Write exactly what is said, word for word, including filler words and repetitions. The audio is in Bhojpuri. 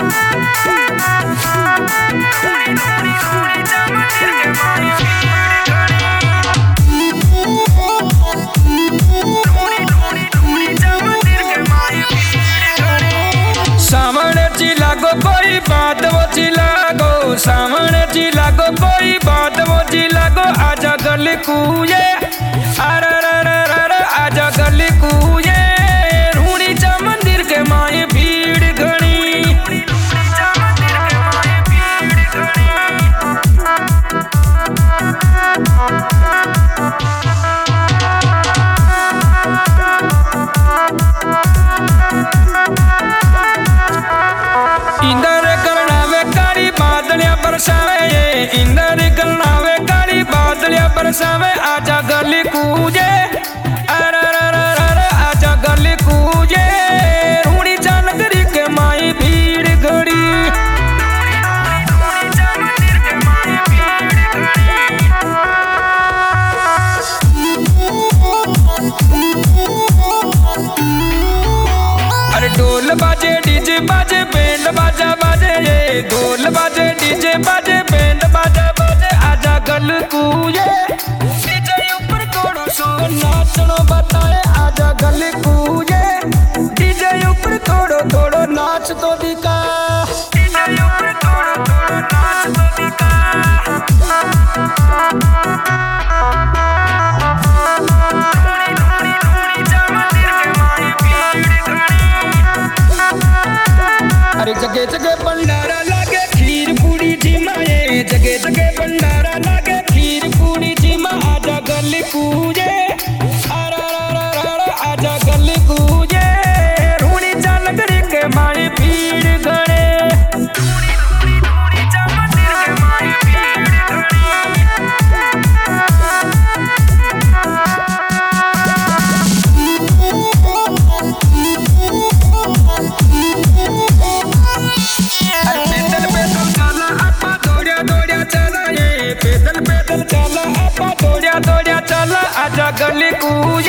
कोई बात वो चिलागो सामने चिलागो कोई बात वो चिलागो आजा गली कूये अरे अरे अरे आजा गली कूये रूड़ी चा मंदिर के माए भीड़ घनी इंदर करनावे काली बादलिया बरसावे इंदर करनावे काली बादलिया बरसावे आजा गली कूजे अरे अरे अरे आजा गली कूजे रूड़ी चा नगरी के माई भीड़ घड़ी अरे ढोल बाजे डीजे बाजे बैंड बाजा बाजे ये ढोल बाजे डीजे बाजे बैंड बाजा बाजे आजा गल कूये डीजे ऊपर थोड़ा सो नाचनो बताए आजा गल कूये डीजे ऊपर थोड़ो थोड़ो नाच तो दिखा डीजे ऊपर थोड़ो थोड़ो नाच तो दिखा अरे जगह जगह भंडारा लागे खीर पूरी जिमाए जगह जगह भंडारा लागे खीर पूरी जिमा आजा गली कूजे अरे अरे अरे आजा गली कूजे रूड़ी चा नगरी के माई भीड़ घड़े पैदल पैदल चला आपा दौड़िया दौड़िया चला आजा गली कूजे